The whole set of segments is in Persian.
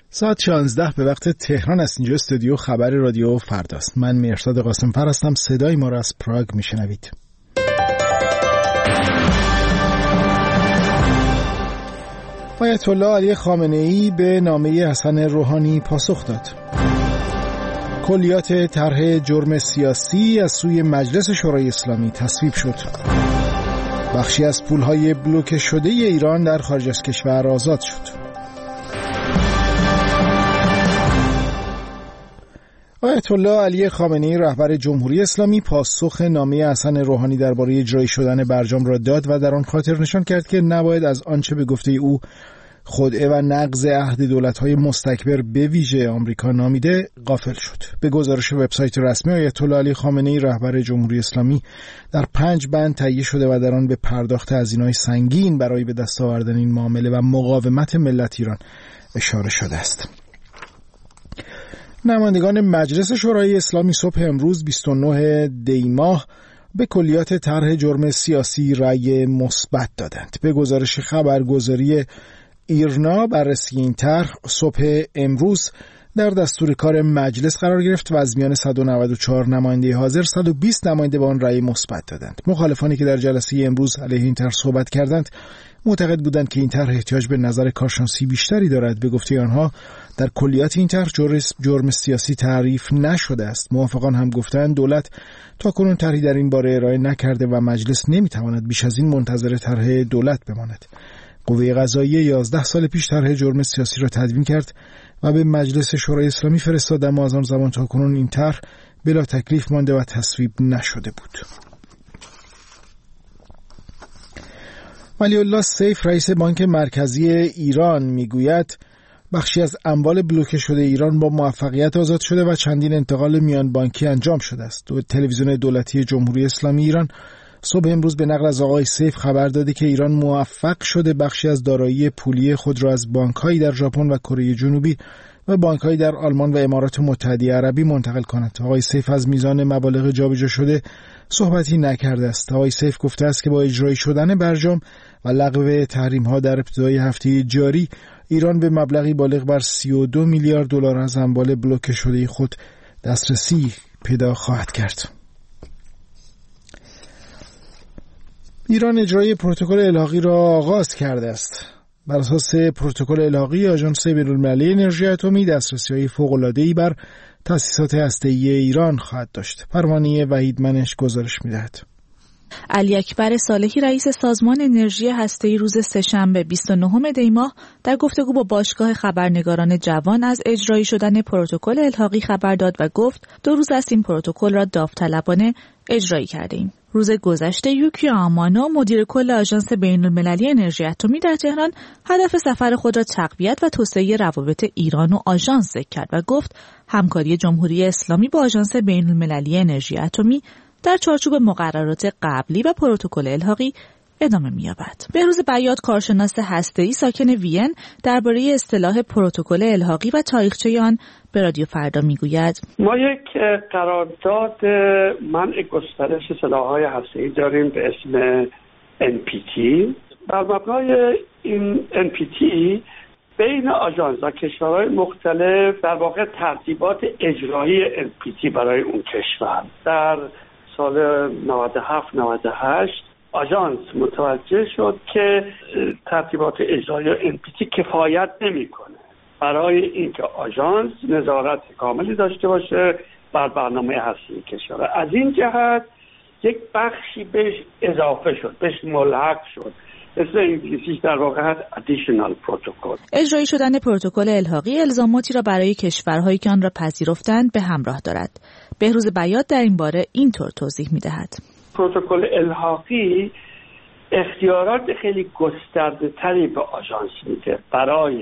ساعت 16 به وقت تهران است. اینجا استودیو خبر رادیو فرداست. من مهرداد قاسم‌فر هستم. صدای ما را از پراگ میشنوید. آیت الله علی خامنه‌ای به نامه حسن روحانی پاسخ داد. کلیات طرح جرم سیاسی از سوی مجلس شورای اسلامی تصویب شد. بخشی از پولهای بلوکه شده ایران در خارج از کشور آزاد شد. آیت الله علی خامنه‌ای رهبر جمهوری اسلامی پاسخ نامه حسن روحانی درباره اجرایی شدن برجام را داد و در آن خاطر نشان کرد که نباید از آنچه به گفته او خدعه و نقض عهد دولت‌های مستکبر به ویژه آمریکا نامیده غافل شد. به گزارش وبسایت رسمی آیت الله علی خامنه‌ای رهبر جمهوری اسلامی در 5 بند تهیه شده و در آن به پرداخت هزینه‌های سنگین برای به دست آوردن این معامله و مقاومت ملت ایران اشاره شده است. نمایندگان مجلس شورای اسلامی صبح امروز 29 دی ماه به کلیات طرح جرم سیاسی رأی مثبت دادند. به گزارش خبرگزاری ایرنا بررسی این طرح صبح امروز در دستور کار مجلس قرار گرفت و از میان 194 نماینده حاضر 120 نماینده به آن رأی مثبت دادند. مخالفانی که در جلسه امروز علیه این طرح صحبت کردند معتقد بودند که این طرح احتیاج به نظر کارشناسی بیشتری دارد. به گفته آنها در کلیات این طرح جرم سیاسی تعریف نشده است. موافقان هم گفتند دولت تاکنون طرحی در این باره ارائه نکرده و مجلس نمیتواند بیش از این منتظر طرح دولت بماند. قوه قضاییه 11 سال پیش طرح جرم سیاسی را تدوین کرد و به مجلس شورای اسلامی فرستاد، اما از آن زمان تاکنون این طرح بلا تکلیف مانده و تصویب نشده بود. ولی الله سیف رئیس بانک مرکزی ایران میگوید بخشی از اموال بلوکه شده ایران با موفقیت آزاد شده و چندین انتقال میان بانکی انجام شده است. تلویزیون دولتی جمهوری اسلامی ایران صبح امروز به نقل از آقای سیف خبر داده که ایران موفق شده بخشی از دارایی پولی خود را از بانک‌هایی در ژاپن و کره جنوبی و بانک‌هایی در آلمان و امارات متحده عربی منتقل کند. آقای سیف از میزان مبالغ جابجا شده صحبتی نکرده است. آقای سیف گفته است که با اجرایی شدن برجام و لغو تحریم‌ها در ابتدای هفته جاری، ایران به مبلغی بالغ بر 32 میلیارد دلار از اموال بلوکه شده خود دسترسی پیدا خواهد کرد. ایران اجرای پروتکل الحاقی را آغاز کرده است. بر اساس پروتکل الحاقی، آژانس بین‌المللی انرژی اتمی دسترسی‌های فوق‌العاده‌ای بر تأسیسات هسته‌ای ایران خواهد داشت. پروانه وحیدمنش گزارش می‌دهد. علی اکبر صالحی رئیس سازمان انرژی هسته‌ای روز سه‌شنبه 29 دی ماه در گفتگو با باشگاه خبرنگاران جوان از اجرایی شدن پروتکل الحاقی خبر داد و گفت 2 روز است این پروتکل را داوطلبانه اجرایی کرده‌ایم. روز گذشته یوکیا آمانو مدیر کل آژانس بین‌المللی انرژی اتمی در تهران هدف سفر خود را تقویت و توسعه روابط ایران و آژانس ذکر کرد و گفت همکاری جمهوری اسلامی با آژانس بین‌المللی انرژی اتمی در چارچوب مقررات قبلی و پروتکل الحاقی ادامه می‌یابد. بهروز بیات کارشناس هسته‌ای ساکن وین درباره اصطلاح پروتکل الحاقی و تاریخچه آن به رادیو فردا میگوید: ما یک قرارداد منع گسترش سلاح‌های هسته‌ای داریم به اسم NPT. بر مبنای این NPT بین آژانس و کشورهای مختلف در واقع ترتیبات اجرایی NPT برای اون کشور در سال 97-98 آژانس متوجه شد که ترتیبات اجرایی NPT کفایت نمی‌کنه برای اینکه آژانس نظارت کاملی داشته باشه بر برنامه هسته‌ای کشور. از این جهت یک بخشی بهش اضافه شد، بهش ملحق شد. اسم انگلیسیش در واقع هست additional protocol. اجرایی شدن پروتکل الحاقی الزاماتی را برای کشورهایی که آن را پذیرفتند به همراه دارد. بهروز بیات در این باره اینطور توضیح می‌دهد: پروتکل الحاقی اختیارات خیلی گسترده‌تری به آژانس میده برای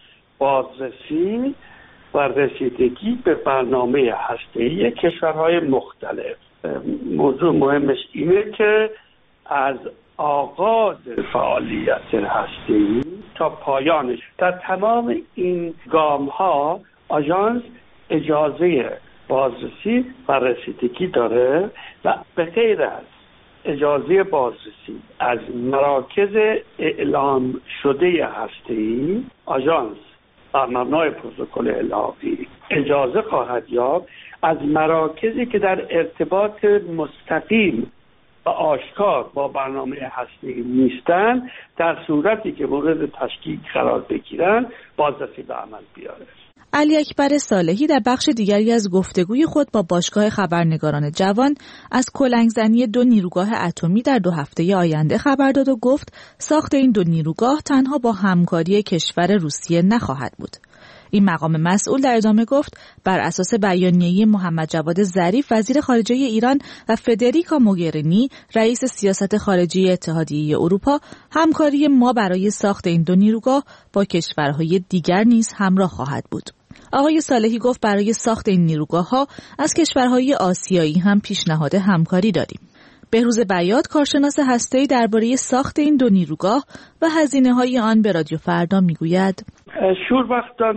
بازرسی و رسیدگی به برنامه هسته‌ای کشورهای مختلف. موضوع مهمش اینه که از آغاز فعالیت هسته‌ای تا پایانش در تمام این گام‌ها آژانس اجازه بازرسی و رسیدگی داره و به غیر از اجازه بازرسی از مراکز اعلام شده هسته‌ای، آژانس بر مبنای پروتکل الحاقی اجازه خواهد یافت از مراکزی که در ارتباط مستقیم و آشکار با برنامه هسته‌ای نیستند در صورتی که مورد تشکیک قرار بگیرند بازرسی به عمل بیاره. علی اکبر صالحی در بخش دیگری از گفتگوی خود با باشگاه خبرنگاران جوان از کلنگزنی 2 نیروگاه اتمی در 2 هفته آینده خبر داد و گفت ساخت این 2 نیروگاه تنها با همکاری کشور روسیه نخواهد بود. این مقام مسئول در ادامه گفت بر اساس بیانیه محمد جواد ظریف وزیر خارجه ایران و فدریکا موگرینی رئیس سیاست خارجی اتحادیه اروپا همکاری ما برای ساخت این 2 نیروگاه با کشورهای دیگر نیز همراه خواهد بود. آقای صالحی گفت برای ساخت این نیروگاه‌ها از کشورهای آسیایی هم پیشنهاد همکاری داریم. بهروز بیات کارشناس هسته‌ای درباره ساخت این 2 نیروگاه و هزینه‌های آن به رادیو فردا میگوید شوربختان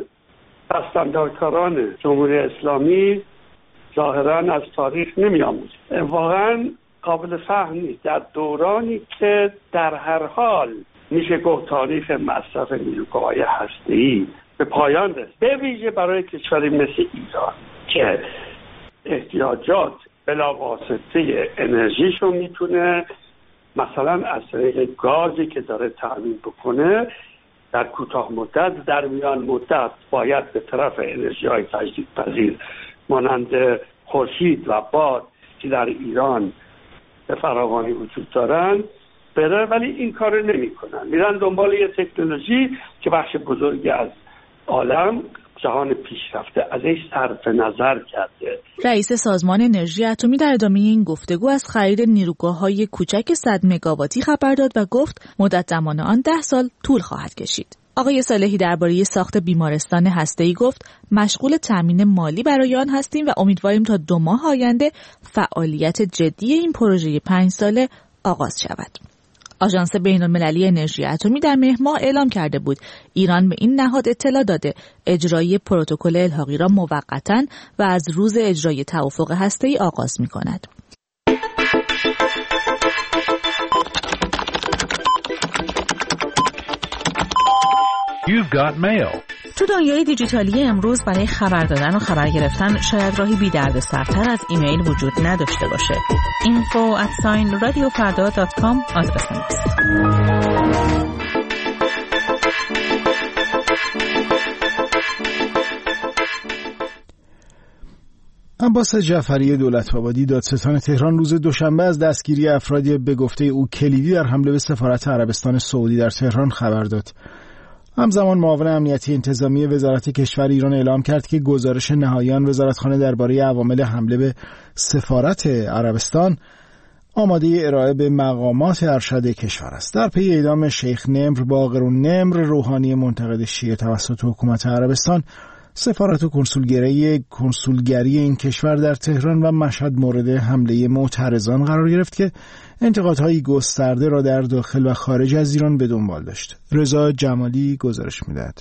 پس‌اندازکاران جمهوری اسلامی ظاهراً از تاریخ نمی‌آموزند. واقعاً قابل فهم نیست در دورانی که در هر حال میشه گفت تاریخ مصرف نیروگاه‌های هسته‌ای به پایان رسید، به ویژه برای کشوری مثل ایران که احتیاجات بلاواسطه انرژیشو میتونه مثلا از طریق گازی که داره تامین بکنه در کوتاه مدت، در میان مدت باید به طرف انرژی‌های تجدیدپذیر مانند خورشید و باد که در ایران به فراوانی وجود دارن بره، ولی این کارو نمی‌کنن. میرن دنبال یه تکنولوژی که بخش بزرگی از عالم جهان پیشرفته ازش صرف نظر کرده. رئیس سازمان انرژی اتمی در ادامه این گفتگو از خرید نیروگاه‌های کوچک 100 مگاواتی خبر داد و گفت مدت زمان آن 10 سال طول خواهد کشید. آقای صالحی درباره ساخت بیمارستان هسته‌ای گفت مشغول تامین مالی برای آن هستیم و امیدواریم تا 2 ماه آینده فعالیت جدی این پروژه 5 ساله آغاز شود. آژانس بین‌المللی انرژی اتمی در مهر ماه اعلام کرده بود ایران به این نهاد اطلاع داده اجرای پروتکل الحاقی را موقتاً و از روز اجرای توافق هسته‌ای آغاز می‌کند. You've got mail. تو دنیای دیجیتالی امروز برای خبر دادن و خبر گرفتن شاید راهی بی دردسرتر از ایمیل وجود نداشته باشه. info@radiofarda.com آدرس ماست. عباس جعفری دولت‌آبادی دادستان تهران روز دوشنبه از دستگیری افرادی به گفته او کلیدی در حمله به سفارت عربستان سعودی در تهران خبر داد. همزمان معاون امنیتی انتظامی وزارت کشور ایران اعلام کرد که گزارش نهایی آن وزارتخانه درباره عوامل حمله به سفارت عربستان آماده ارائه به مقامات ارشد کشور است. در پی اعدام شیخ نمر باقرالنمر روحانی منتقد شیعه توسط حکومت عربستان، سفارت و کنسولگری این کشور در تهران و مشهد مورد حمله معترضان قرار گرفت که انتقادهای گسترده را در داخل و خارج از ایران به دنبال داشت. رضا جمالی گزارش می‌دهد.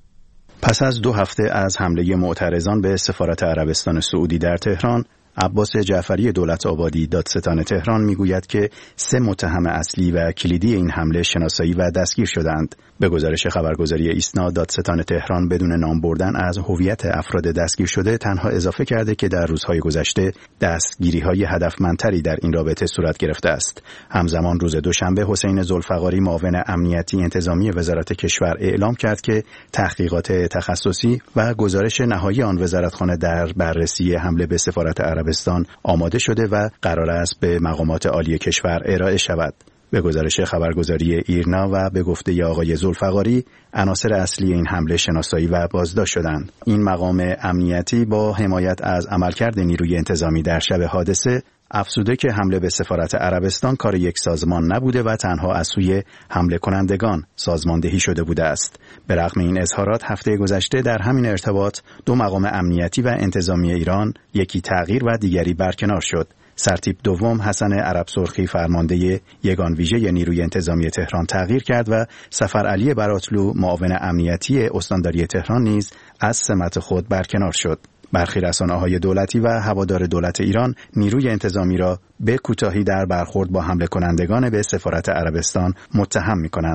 پس از 2 هفته از حمله معترضان به سفارت عربستان سعودی در تهران، عباس جعفری دولت‌آبادی دادستان تهران میگوید که 3 متهم اصلی و کلیدی این حمله شناسایی و دستگیر شدند. به گزارش خبرگزاری ایسنا، دادستان تهران بدون نام بردن از هویت افراد دستگیر شده تنها اضافه کرده که در روزهای گذشته دستگیری‌های هدفمندتری در این رابطه صورت گرفته است. همزمان روز دوشنبه حسین ذوالفقاری معاون امنیتی انتظامی وزارت کشور اعلام کرد که تحقیقات تخصصی و گزارش نهایی آن وزارتخانه در بررسی حمله به سفارت عربستان آماده شده و قرار است به مقامات عالی کشور ارائه شود. به گزارش خبرگزاری ایرنا و به گفته آقای ذوالفقاری، عناصر اصلی این حمله شناسایی و بازداشت شدند. این مقام امنیتی با حمایت از عملکرد نیروی انتظامی در شب حادثه افزوده که حمله به سفارت عربستان کار یک سازمان نبوده و تنها از سوی حمله کنندگان سازماندهی شده بوده است. به رغم این اظهارات، هفته گذشته در همین ارتباط 2 مقام امنیتی و انتظامی ایران، یکی تغییر و دیگری برکنار شد. سرتیپ دوم حسن عرب سرخی فرمانده یگان ویژه نیروی انتظامی تهران تغییر کرد و سفر علی براتلو معاون امنیتی استانداری تهران نیز از سمت خود برکنار شد. برخی رسانه‌های دولتی و هوادار دولت ایران نیروی انتظامی را به کوتاهی در برخورد با حمله کنندگان به سفارت عربستان متهم می‌کنند.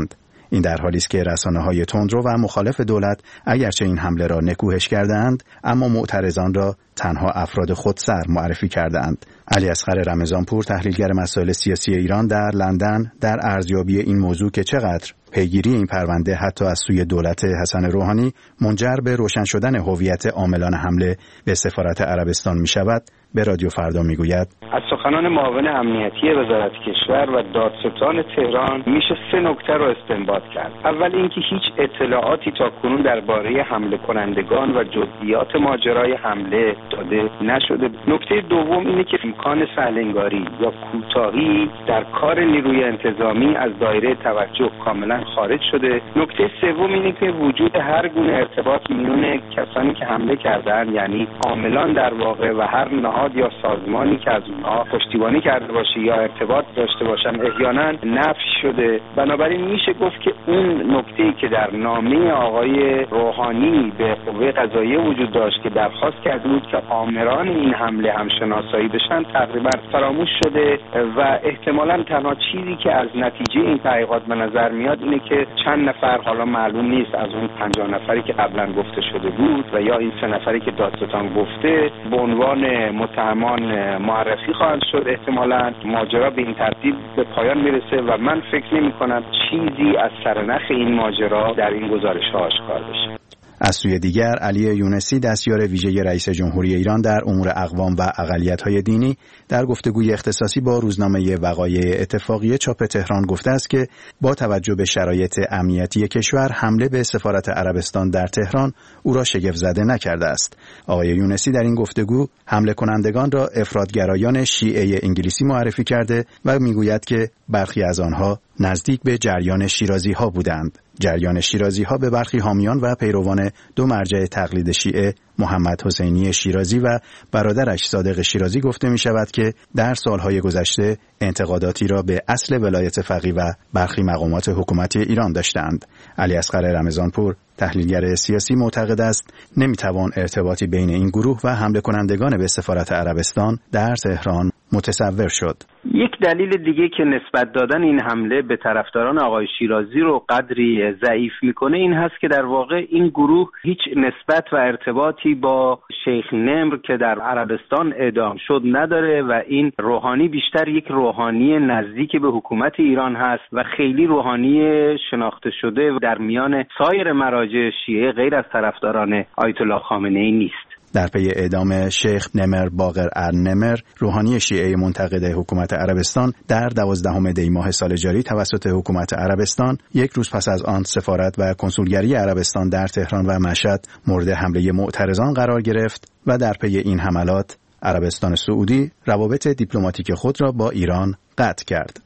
این در حالی است که رسانه‌های تندرو و مخالف دولت اگرچه این حمله را نکوهش کرده‌اند، اما معترضان را تنها افراد خودسر معرفی کرده‌اند. علیاصغر رمضانپور، تحلیلگر مسائل سیاسی ایران در لندن، در ارزیابی این موضوع که چقدر پیگیری این پرونده حتی از سوی دولت حسن روحانی منجر به روشن شدن هویت عاملان حمله به سفارت عربستان می شود، به رادیو فردا می گوید: از سخنان معاون امنیتی وزارت کشور و دادستان تهران میشه 3 نکته رو استنباط کرد. اول اینکه هیچ اطلاعاتی تاکنون درباره حمله کنندگان و جزئیات ماجرای حمله داده نشده. نکته دوم اینه که امکان سهل‌انگاری یا کوتاهی در کار نیروی انتظامی از دایره توجه کاملا خارج شده. نکته سوم اینه که وجود هر گونه ارتباط میون کسانی که حمله کردن، یعنی عاملان در واقع، و هر نهاد یا سازمانی که از اونها پشتیبانی کرده باشه یا ارتباط داشته باشن احیانا نفی شده. بنابراین میشه گفت که اون نکته‌ای که در نامه آقای روحانی به قوه قضاییه وجود داشت که درخواست کرده بود که آمران این حمله هم شناسایی بشن تقریبا فراموش شده و احتمالاً تنها چیزی که از نتیجه این تحقیقات به نظر میاد اینه که چند نفر، حالا معلوم نیست، از اون 50 نفری که قبلا گفته شده بود و یا این 3 نفری که دادستان گفته به عنوان متهمان معرفی خواهند شد. احتمالاً ماجرا به این ترتیب به پایان میرسه و من فکر نمی‌کنم چیزی از سرنخ این ماجرا در این گزارش‌ها آشکار بشه. از سوی دیگر، علی یونسی، دستیار ویژه رئیس جمهوری ایران در امور اقوام و اقلیت‌های دینی، در گفتگوی اختصاصی با روزنامه وقایع اتفاقیه چاپ تهران گفته است که با توجه به شرایط امنیتی کشور، حمله به سفارت عربستان در تهران او را شگفت زده نکرده است. آقای یونسی در این گفتگو حمله کنندگان را افراطگرایان شیعه انگلیسی معرفی کرده و میگوید که برخی از آنها نزدیک به جریان شیرازی‌ها بودند. جریان شیرازی‌ها به برخی حامیان و پیروان 2 مرجع تقلید شیعه، محمد حسینی شیرازی و برادرش صادق شیرازی، گفته می شود که در سالهای گذشته انتقاداتی را به اصل ولایت فقیه و برخی مقامات حکومتی ایران داشتند. علیاصغر رمضانپور، تحلیلگر سیاسی، معتقد است نمیتوان ارتباطی بین این گروه و حمله کنندگان به سفارت عربستان در تهران متصور شد. یک دلیل دیگه که نسبت دادن این حمله به طرفداران آقای شیرازی رو قدری ضعیف میکنه این هست که در واقع این گروه هیچ نسبت و ارتباطی با شیخ نمر که در عربستان اعدام شد نداره و این روحانی بیشتر یک روحانی نزدیک به حکومت ایران هست و خیلی روحانی شناخته شده در میان سایر مراجع شیعه غیر از طرفداران آیت الله خامنه‌ای نیست. در پی اعدام شیخ نمر باقر النمر، روحانی شیعه منتقد حکومت عربستان، در 12 دی ماه سال جاری توسط حکومت عربستان، 1 روز پس از آن سفارت و کنسولگری عربستان در تهران و مشهد مورد حمله معترضان قرار گرفت و در پی این حملات عربستان سعودی روابط دیپلماتیک خود را با ایران قطع کرد.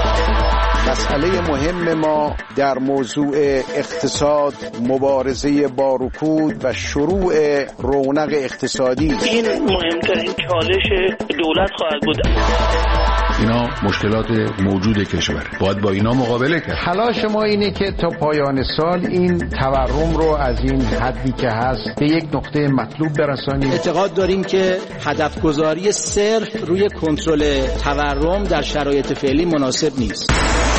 مسئله مهم ما در موضوع اقتصاد، مبارزه با رکود و شروع رونق اقتصادی، این مهمترین چالش دولت خواهد بود. اینا مشکلات موجود کشور، باید با اینا مقابله کرد. تلاش ما اینه که تا پایان سال این تورم رو از این حدی که هست به یک نقطه مطلوب برسانیم. اعتقاد داریم که هدف گذاری صرف روی کنترل تورم در شرایط فعلی مناسب نیست.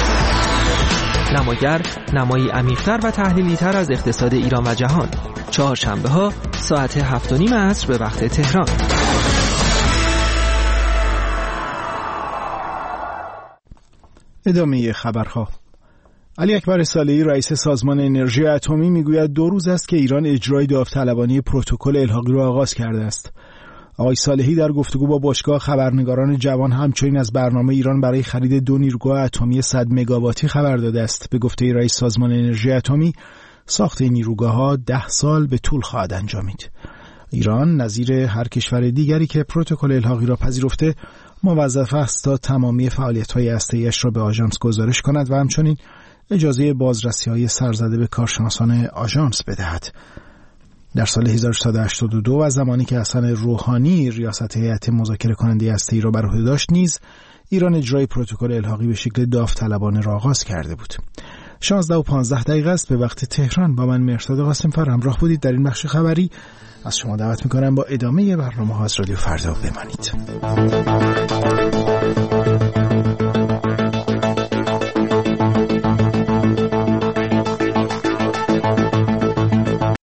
نماگر، نمایی عمیق‌تر و تحلیلی‌تر از اقتصاد ایران و جهان. چهارشنبه‌ها ساعت 7:30 عصر به وقت تهران. ادامه خبرها. علی اکبر صالحی، رئیس سازمان انرژی اتمی، میگوید 2 روز است که ایران اجرای داوطلبانه پروتکل الحاقی را آغاز کرده است. آقای صالحی در گفتگو با باشگاه خبرنگاران جوان همچنین از برنامه ایران برای خرید 2 نیروگاه اتمی 100 مگاواتی خبر داده است. به گفته رئیس سازمان انرژی اتمی، ساخت این نیروگاه‌ها 10 سال به طول خواهد انجامید. ایران نظیر هر کشور دیگری که پروتکل الحاقی را پذیرفته موظف است تا تمامی فعالیت‌های هسته‌ای‌اش را به آژانس گزارش کند و همچنین اجازه بازرسی‌های سرزده به کارشناسان آژانس بدهد. در سال 1382 و زمانی که حسن روحانی ریاست هیئت مذاکره کننده هسته‌ای را بر عهده داشت نیز ایران اجرای پروتکل الحاقی به شکل داوطلبانه را آغاز کرده بود. 11:15 است به وقت تهران. با من مهرداد قاسم‌فر همراه بودید در این بخش خبری. از شما دعوت می‌کنم با ادامه برنامه‌ها از رادیو فردا بمانید.